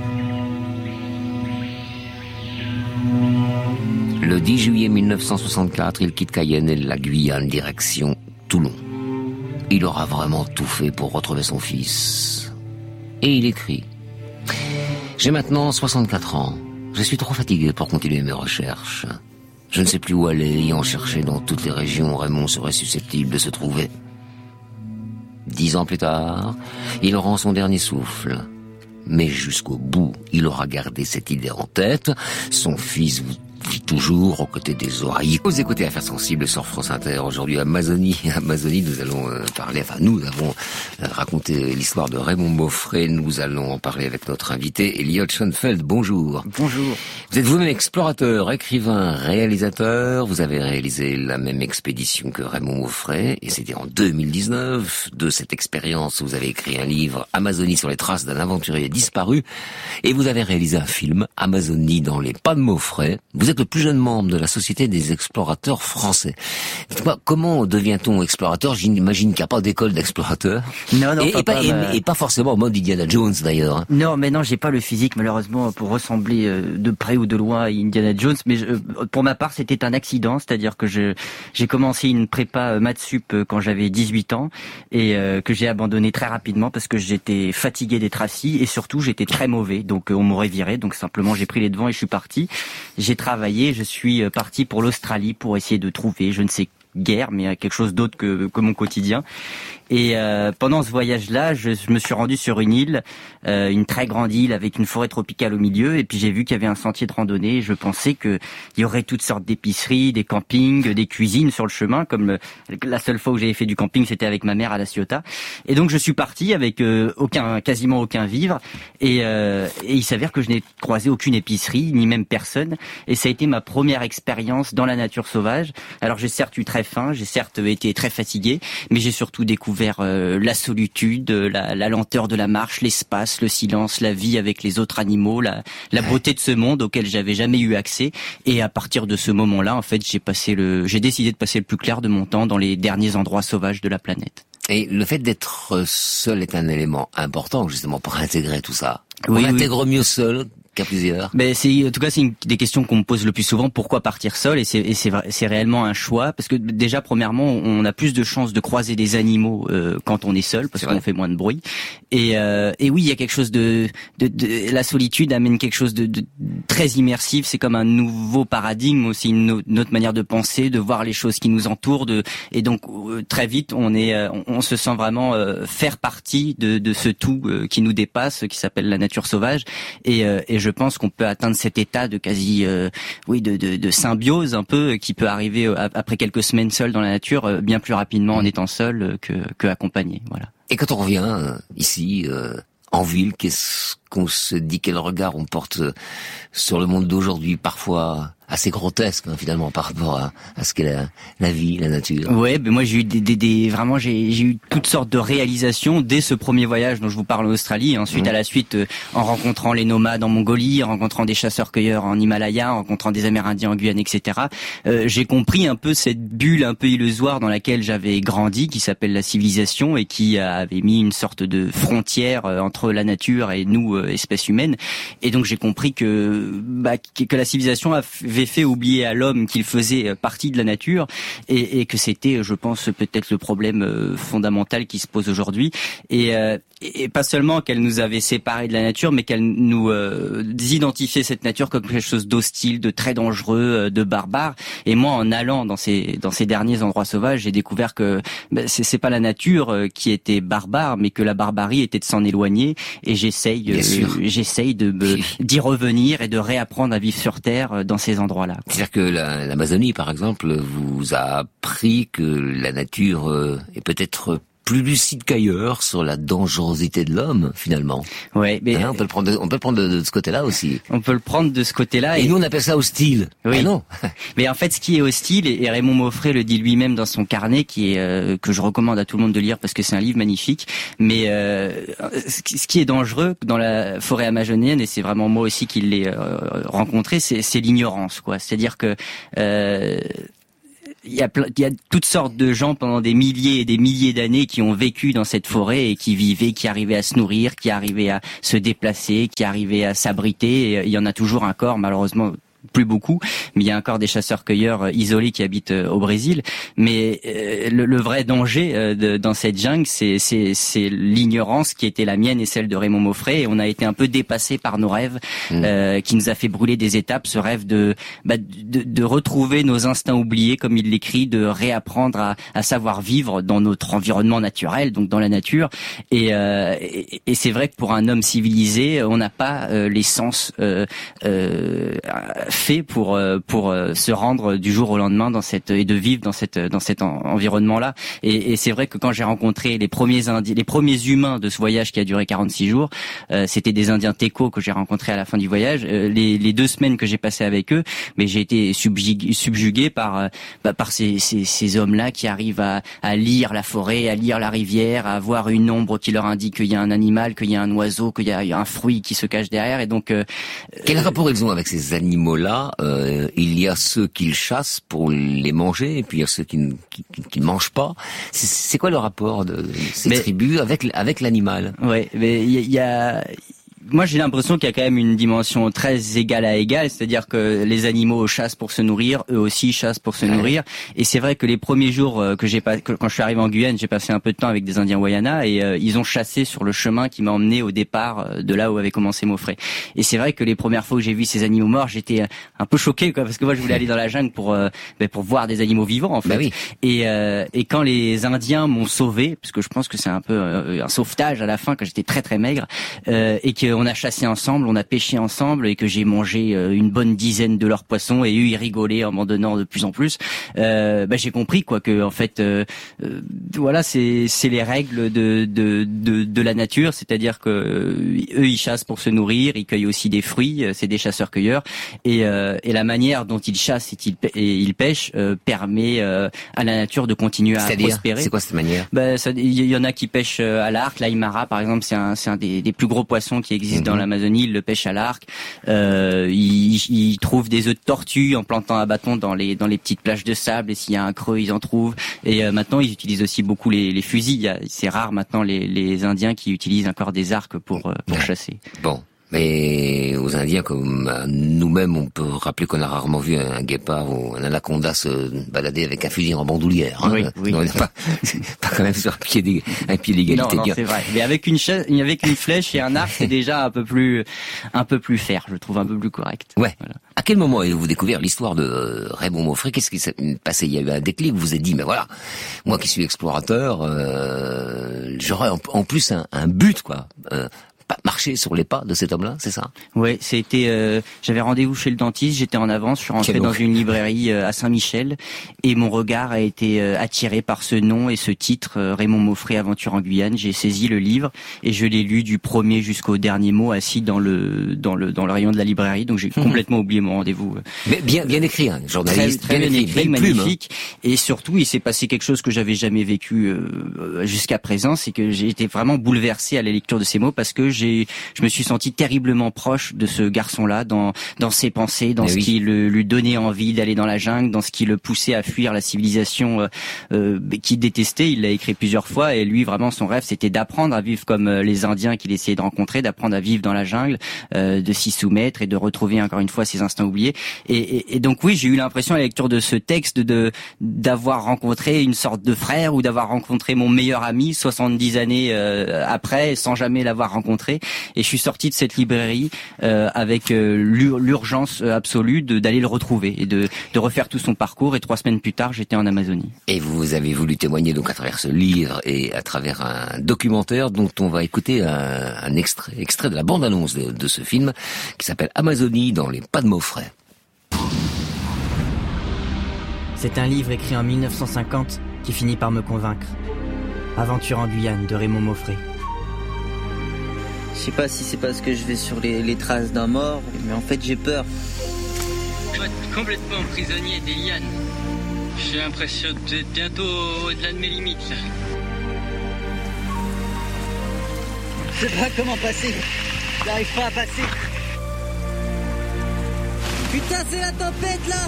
Le 10 juillet 1964, il quitte Cayenne et la Guyane, direction Toulon. Il aura vraiment tout fait pour retrouver son fils. Et il écrit « J'ai maintenant 64 ans. Je suis trop fatigué pour continuer mes recherches. Je ne sais plus où aller et en chercher dans toutes les régions où Raymond serait susceptible de se trouver. » 10 ans plus tard, il rend son dernier souffle. Mais jusqu'au bout, il aura gardé cette idée en tête. Son fils vit toujours aux côtés des oreilles. Vous écoutez Affaires sensibles sur France Inter. Aujourd'hui, Amazonie, nous allons parler, nous avons raconté l'histoire de Raymond Mauffret. Nous allons en parler avec notre invité, Elliot Schoenfeld. Bonjour. Bonjour. Vous êtes vous-même explorateur, écrivain, réalisateur. Vous avez réalisé la même expédition que Raymond Mauffret, et c'était en 2019. De cette expérience, vous avez écrit un livre, Amazonie sur les traces d'un aventurier disparu, et vous avez réalisé un film, Amazonie dans les pas de Mauffret. Vous Vous êtes le plus jeune membre de la Société des explorateurs français. Dites-moi, comment devient-on explorateur? J'imagine qu'il n'y a pas d'école d'explorateur. Non, Et pas forcément en mode Indiana Jones d'ailleurs. Hein. Non, mais non, j'ai pas le physique malheureusement pour ressembler de près ou de loin à Indiana Jones. Mais pour ma part, c'était un accident, c'est-à-dire que j'ai commencé une prépa maths sup quand j'avais 18 ans et que j'ai abandonné très rapidement parce que j'étais fatigué d'être assis et surtout j'étais très mauvais. Donc on m'aurait viré. Donc simplement j'ai pris les devants et je suis parti. J'ai travaillé, je suis parti pour l'Australie pour essayer de trouver, je ne sais guère, mais quelque chose d'autre que mon quotidien. Et pendant ce voyage-là, je me suis rendu sur une île, une très grande île avec une forêt tropicale au milieu, et puis j'ai vu qu'il y avait un sentier de randonnée, et je pensais qu'il y aurait toutes sortes d'épiceries, des campings, des cuisines sur le chemin, comme la seule fois où j'avais fait du camping, c'était avec ma mère à La Ciotat. Et donc je suis parti avec quasiment aucun vivre, et il s'avère que je n'ai croisé aucune épicerie, ni même personne, et ça a été ma première expérience dans la nature sauvage. Alors j'ai certes eu très faim, j'ai certes été très fatigué, mais j'ai surtout découvert la solitude, la lenteur de la marche, l'espace, le silence, la vie avec les autres animaux, la beauté de ce monde auquel j'avais jamais eu accès. Et à partir de ce moment-là, en fait, j'ai décidé de passer le plus clair de mon temps dans les derniers endroits sauvages de la planète. Et le fait d'être seul est un élément important, justement, pour intégrer tout ça. Oui, on intègre mieux seul qu'à plusieurs. Mais en tout cas, c'est une des questions qu'on me pose le plus souvent. Pourquoi partir seul? Et c'est réellement un choix, parce que déjà, premièrement, on a plus de chances de croiser des animaux quand on est seul, parce qu'on fait moins de bruit. Et oui, il y a quelque chose la solitude amène quelque chose de très immersif. C'est comme un nouveau paradigme aussi, une autre manière de penser, de voir les choses qui nous entourent. Et donc très vite, on se sent vraiment faire partie de ce tout qui nous dépasse, qui s'appelle la nature sauvage. Et je pense qu'on peut atteindre cet état de quasi, de symbiose un peu, qui peut arriver après quelques semaines seul dans la nature, bien plus rapidement en étant seul que accompagné. Voilà. Et quand on revient ici, en ville, qu'est-ce qu'on se dit, quel regard on porte sur le monde d'aujourd'hui, parfois assez grotesque finalement par rapport à ce qu'est la vie, la nature. Ouais, ben moi j'ai eu vraiment j'ai eu toutes sortes de réalisations dès ce premier voyage dont je vous parle en Australie, et ensuite à la suite en rencontrant les nomades en Mongolie, en rencontrant des chasseurs-cueilleurs en Himalaya, en rencontrant des Amérindiens en Guyane, etc. J'ai compris un peu cette bulle un peu illusoire dans laquelle j'avais grandi, qui s'appelle la civilisation et qui avait mis une sorte de frontière entre la nature et nous, espèces humaines. Et donc j'ai compris que la civilisation avait fait oublier à l'homme qu'il faisait partie de la nature et que c'était, je pense, peut-être le problème fondamental qui se pose aujourd'hui. Et pas seulement qu'elle nous avait séparés de la nature, mais qu'elle nous identifiait cette nature comme quelque chose d'hostile, de très dangereux, de barbare. Et moi, en allant dans ces derniers endroits sauvages, j'ai découvert que c'est pas la nature qui était barbare, mais que la barbarie était de s'en éloigner. Et j'essaye d'y revenir et de réapprendre à vivre sur Terre dans ces endroits-là. C'est-à-dire que l'Amazonie, par exemple, vous a appris que la nature est peut-être plus lucide qu'ailleurs sur la dangerosité de l'homme, finalement. Ouais, mais on peut le prendre de ce côté-là aussi. On peut le prendre de ce côté-là. Et nous, on appelle ça hostile. Oui. Ah non. Mais en fait, ce qui est hostile, et Raymond Moffret le dit lui-même dans son carnet, qui est que je recommande à tout le monde de lire parce que c'est un livre magnifique. Mais ce qui est dangereux dans la forêt amazonienne, et c'est vraiment moi aussi qui l'ai rencontré, c'est l'ignorance, quoi. C'est-à-dire que il y a toutes sortes de gens pendant des milliers et des milliers d'années qui ont vécu dans cette forêt et qui vivaient, qui arrivaient à se nourrir, qui arrivaient à se déplacer, qui arrivaient à s'abriter. Et il y en a toujours encore, malheureusement, plus beaucoup, mais il y a encore des chasseurs-cueilleurs isolés qui habitent au Brésil. Mais le vrai danger dans cette jungle, c'est l'ignorance qui était la mienne et celle de Raymond Moffret. Et on a été un peu dépassés par nos rêves, qui nous a fait brûler des étapes. Ce rêve de retrouver nos instincts oubliés, comme il l'écrit, de réapprendre à savoir vivre dans notre environnement naturel, donc dans la nature. Et c'est vrai que pour un homme civilisé, on n'a pas les sens fait pour se rendre du jour au lendemain et de vivre dans cet environnement-là. Et c'est vrai que quand j'ai rencontré les premiers humains de ce voyage qui a duré 46 jours, c'était des Indiens Teco que j'ai rencontrés à la fin du voyage. Les 2 semaines que j'ai passées avec eux, mais j'ai été subjugué par ces hommes-là qui arrivent à lire la forêt, à lire la rivière, à voir une ombre qui leur indique qu'il y a un animal, qu'il y a un oiseau, qu'il y a un fruit qui se cache derrière. Et donc quel rapport ils ont avec ces animaux-là là, il y a ceux qui chassent pour les manger, et puis il y a ceux qui ne mangent pas. C'est quoi le rapport de ces tribus avec l'animal? Ouais, mais il y a... Moi, j'ai l'impression qu'il y a quand même une dimension très égale à égale, c'est-à-dire que les animaux chassent pour se nourrir, eux aussi chassent pour se nourrir. Et c'est vrai que les premiers jours quand je suis arrivé en Guyane, j'ai passé un peu de temps avec des Indiens Wayana et ils ont chassé sur le chemin qui m'a emmené au départ de là où avait commencé Maufrais. Et c'est vrai que les premières fois que j'ai vu ces animaux morts, j'étais un peu choqué, quoi, parce que moi, je voulais aller dans la jungle pour voir des animaux vivants, en fait. Oui. Et quand les Indiens m'ont sauvé, parce que je pense que c'est un peu un sauvetage à la fin, quand j'étais très très maigre, et qu'on a chassé ensemble, on a pêché ensemble et que j'ai mangé une bonne dizaine de leurs poissons et eux ils rigolaient en m'en donnant de plus en plus. J'ai compris quoi que en fait voilà c'est les règles de la nature, c'est-à-dire que eux ils chassent pour se nourrir, ils cueillent aussi des fruits, c'est des chasseurs-cueilleurs et la manière dont ils chassent et ils pêchent permet à la nature de continuer à prospérer. C'est quoi cette manière? Il y en a qui pêchent à l'arc, l'aimara par exemple, c'est un des plus gros poissons qui existe dans l'Amazonie, ils le pêchent à l'arc. Ils trouvent des œufs de tortue en plantant un bâton dans les petites plages de sable, et s'il y a un creux, ils en trouvent. Et maintenant, ils utilisent aussi beaucoup les fusils. C'est rare maintenant les Indiens qui utilisent encore des arcs pour chasser. Bon. Mais aux Indiens, comme à nous-mêmes, on peut rappeler qu'on a rarement vu un guépard ou un anaconda se balader avec un fusil en bandoulière. Hein. Oui. On n'est pas quand même sur un pied d'égalité. Non, c'est vrai. Mais avec une flèche et un arc, c'est déjà un peu plus fair, je trouve, un peu plus correct. Ouais. Voilà. À quel moment avez-vous découvert l'histoire de Raymond Maufrais? Qu'est-ce qui s'est passé? Il y a eu un déclic, vous vous êtes dit, mais voilà, moi qui suis explorateur, j'aurais en plus un but, quoi. Marcher sur les pas de cet homme-là, c'est ça? Ouais, j'avais rendez-vous chez le dentiste, j'étais en avance, je suis rentré dans une librairie à Saint-Michel et mon regard a été attiré par ce nom et ce titre, Raymond Maufrais, Aventure en Guyane. J'ai saisi le livre et je l'ai lu du premier jusqu'au dernier mot assis dans le rayon de la librairie, donc j'ai complètement oublié mon rendez-vous. Mais bien écrit, hein, journaliste, très bien écrit, magnifique. Et surtout, il s'est passé quelque chose que j'avais jamais vécu jusqu'à présent, c'est que j'ai été vraiment bouleversé à la lecture de ces mots parce que je me suis senti terriblement proche de ce garçon-là dans ses pensées, dans ce qui lui donnait envie d'aller dans la jungle, dans ce qui le poussait à fuir la civilisation qu'il détestait. Il l'a écrit plusieurs fois et lui vraiment son rêve c'était d'apprendre à vivre comme les Indiens qu'il essayait de rencontrer, d'apprendre à vivre dans la jungle, de s'y soumettre et de retrouver encore une fois ses instincts oubliés. Et donc oui, j'ai eu l'impression à la lecture de ce texte d'avoir rencontré une sorte de frère ou d'avoir rencontré mon meilleur ami 70 années après sans jamais l'avoir rencontré. Et je suis sorti de cette librairie avec l'urgence absolue d'aller le retrouver et de refaire tout son parcours. Et 3 semaines plus tard, j'étais en Amazonie. Et vous avez voulu témoigner donc à travers ce livre et à travers un documentaire dont on va écouter un extrait de la bande-annonce de ce film qui s'appelle Amazonie dans les pas de Maufrais. C'est un livre écrit en 1950 qui finit par me convaincre. Aventure en Guyane de Raymond Maufrais. Je sais pas si c'est parce que je vais sur les traces d'un mort, mais en fait j'ai peur. Je vais être complètement prisonnier des lianes. J'ai l'impression d'être bientôt au-delà de mes limites. Là. Je sais pas comment passer. J'arrive pas à passer. Putain, c'est la tempête là.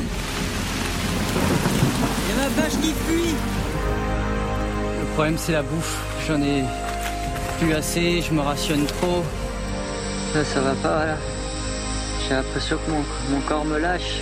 Il y a ma vache qui fuit. Le problème c'est la bouffe. J'en ai plus assez, je me rationne trop. Là, ça va pas, là. J'ai l'impression que mon corps me lâche.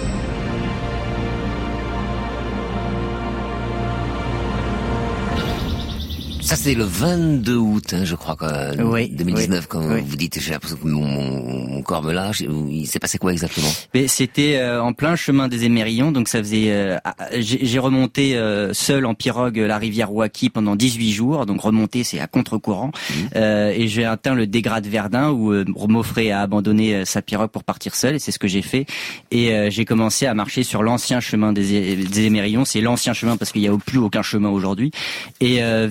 Ça, c'est le 22 août, hein, je crois, 2019, quand vous dites, j'ai l'impression que mon corps me lâche. Il s'est passé quoi exactement? Mais c'était en plein chemin des Émerillons, donc ça faisait... j'ai remonté seul en pirogue la rivière Ouaki pendant 18 jours, donc remonter c'est à contre-courant, et j'ai atteint le dégrat de Verdun où Maufrais a abandonné sa pirogue pour partir seul, et c'est ce que j'ai fait. Et j'ai commencé à marcher sur l'ancien chemin des Émerillons, c'est l'ancien chemin parce qu'il n'y a plus aucun chemin aujourd'hui, et vers le milieu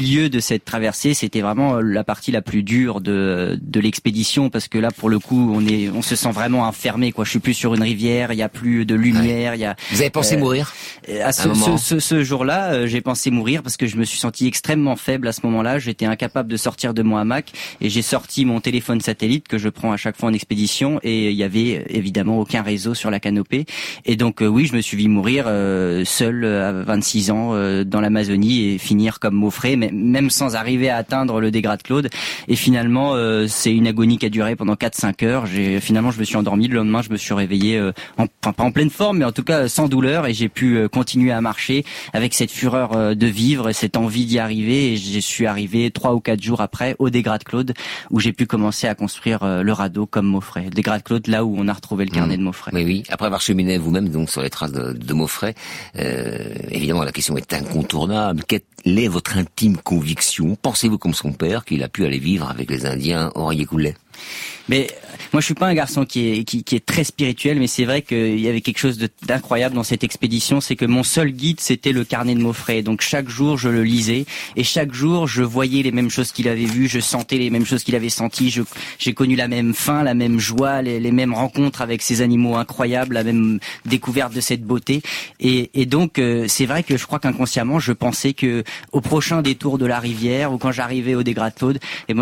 milieu de cette traversée, c'était vraiment la partie la plus dure de l'expédition, parce que là, pour le coup, on se sent vraiment enfermé, quoi. Je suis plus sur une rivière, il y a plus de lumière, il y a. Vous avez pensé mourir? À ce jour-là, j'ai pensé mourir parce que je me suis senti extrêmement faible à ce moment-là. J'étais incapable de sortir de mon hamac et j'ai sorti mon téléphone satellite que je prends à chaque fois en expédition, et il y avait évidemment aucun réseau sur la canopée. Et donc oui, je me suis vu mourir seul à 26 ans dans l'Amazonie et finir comme Maufrey, même sans arriver à atteindre le Dégrade Claude. Et finalement, c'est une agonie qui a duré pendant 4-5 heures. Finalement, je me suis endormi. Le lendemain, je me suis réveillé, pas en pleine forme, mais en tout cas sans douleur, et j'ai pu continuer à marcher avec cette fureur de vivre et cette envie d'y arriver. Et je suis arrivé 3 ou 4 jours après au Dégrade Claude, où j'ai pu commencer à construire le radeau comme Maufrey. Le Dégrade Claude, là où on a retrouvé le carnet de Maufrey. Oui. Après avoir cheminé vous-même donc sur les traces de Maufrey, évidemment la question est incontournable. Quelle est votre intime conviction? Pensez-vous comme son père qu'il a pu aller vivre avec les Indiens Aurier-Goulet? Mais moi, je suis pas un garçon qui est très spirituel, mais c'est vrai qu'il y avait quelque chose d'incroyable dans cette expédition, c'est que mon seul guide, c'était le carnet de Maufrey. Donc chaque jour, je le lisais, et chaque jour, je voyais les mêmes choses qu'il avait vues, je sentais les mêmes choses qu'il avait senties, j'ai connu la même faim, la même joie, les mêmes rencontres avec ces animaux incroyables, la même découverte de cette beauté. Et donc, c'est vrai que je crois qu'inconsciemment, je pensais que au prochain détour de la rivière, ou quand j'arrivais au Dégrade Claude,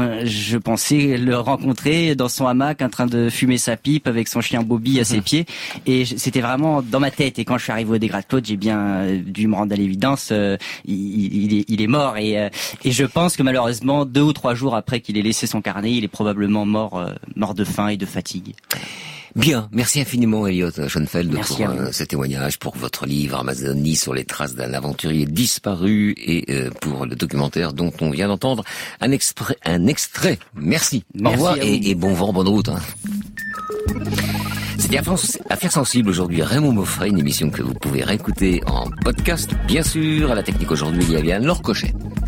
je pensais le rencontrer dans son hamac en train de fumer sa pipe avec son chien Bobby à ses pieds, et c'était vraiment dans ma tête. Et quand je suis arrivé au Dégrade Claude, j'ai bien dû me rendre à l'évidence, il est mort, et je pense que malheureusement 2 ou 3 jours après qu'il ait laissé son carnet, il est probablement mort de faim et de fatigue. Bien, merci infiniment Elliot Schoenfeld pour ce témoignage, pour votre livre Amazonie sur les traces d'un aventurier disparu, et pour le documentaire dont on vient d'entendre un extrait. Merci. Au revoir et bon vent, bonne route. C'était Affaires sensibles aujourd'hui. Raymond Maufrey, une émission que vous pouvez réécouter en podcast, bien sûr. À la technique aujourd'hui, il y avait Anne-Laure Cochet.